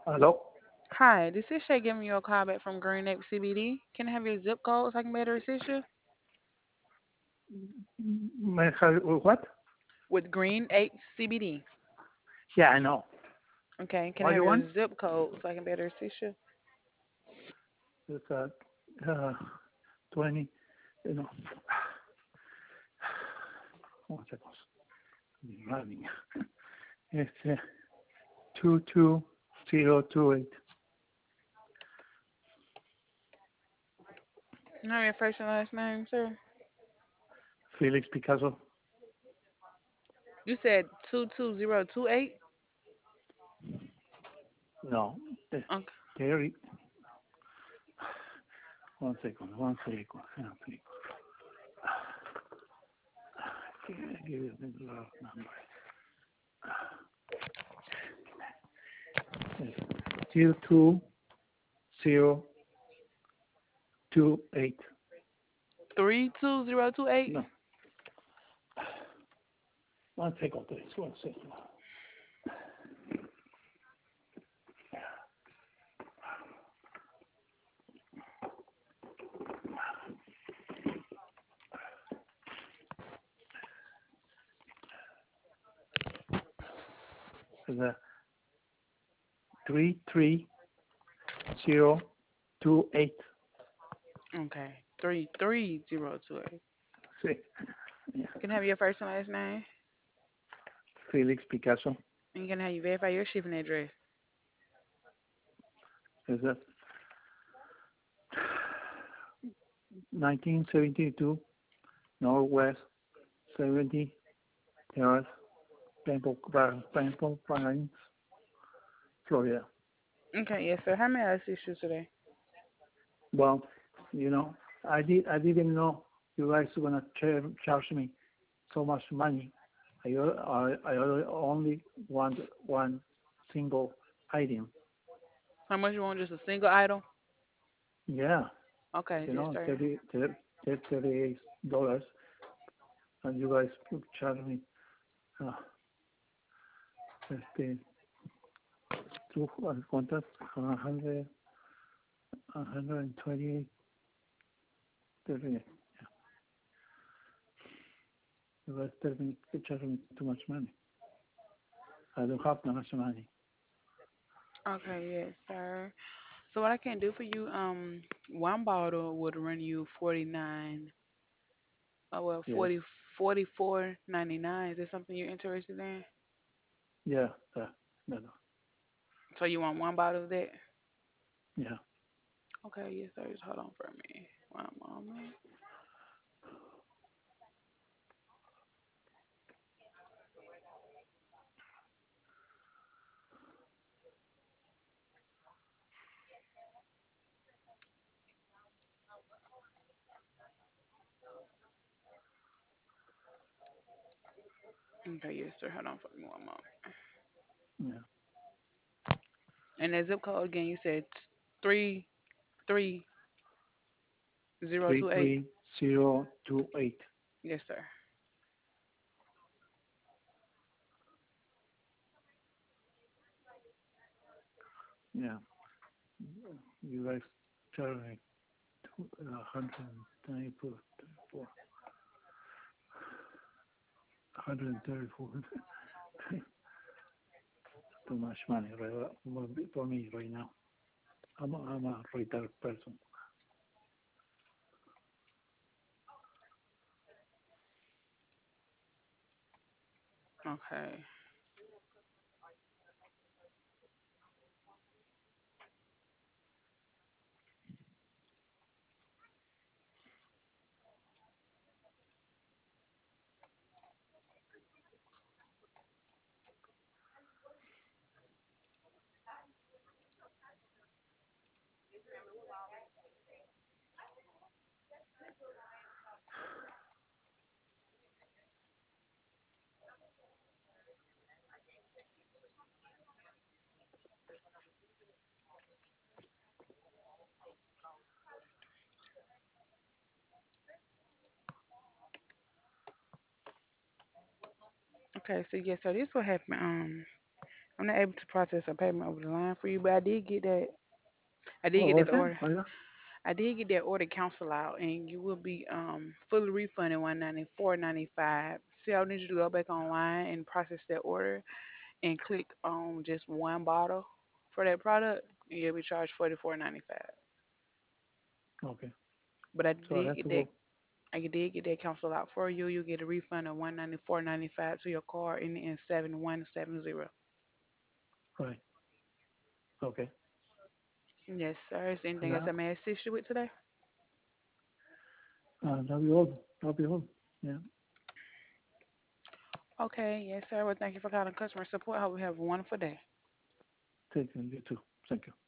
Hello? Hi, this is Shay giving you a call back from Green Neck CBD. Can I have your zip code so I can better assist you? May I have what? With Green 8 CBD. Yeah, I know. Okay, can I What have you your want? zip code so I can better assist you? It's uh, 20, you know, one second. I'm running. It's 22028. Can I have your first and last name, sir? Felix Picasso. You said 22028? No, Okay. Terry. One second, one second. One second. Can I give you the last number? It's 22028. 32028? No, one second, please. One second. The 33028. Okay. 33028. See, yeah. Can I have your first and last name? Felix Picasso. And can I have you verify your shipping address? Is that 1972 Northwest 70 Terrace, Pample Pines, Florida. Okay, yes, sir. How may I assist you today? Well, you know, I didn't know you guys were gonna charge me so much money. I only want one single item. How much you want just a single item? Yeah, Okay, you yes, know, sir. $38, and you guys charge me uh, este, ¿cuántas? 128. You guys tell me charge me too much money. I don't have that much money. Okay, yes, sir. So what I can do for you, one bottle would run you 49, well, Yes. 44.99. Is this something you're interested in? Yeah. That. So you want one bottle of that? Yeah. Okay, yes, sir. Just hold on for me. One moment. Okay, yes, sir. Hold on for me one moment. Yeah. And the zip code again, you said 33028. 33028. Yes, sir. Yeah. You guys charge me 194, 134. Too much money for me right now. I'm a retired person. Okay. Okay, so yes, so this will happen. I'm not able to process a payment over the line for you, but I did get that. I did What get was that it? order. I did get that order cancel out, and you will be fully refunded 194.95. See, I need you to go back online and process that order, and click on just one bottle for that product, and you'll be charged 44.95. Okay. But So I have to go. I did get that cancel out for you. You get a refund of 194.95 to your card in 7170. Right. Okay. Yes, sir. Is there And anything else I may assist you with today? that'll be all. That'll be all. Yeah. Okay, yes, sir. Well, thank you for calling customer support. Hope you have a wonderful day. Thank you. You too. Thank you.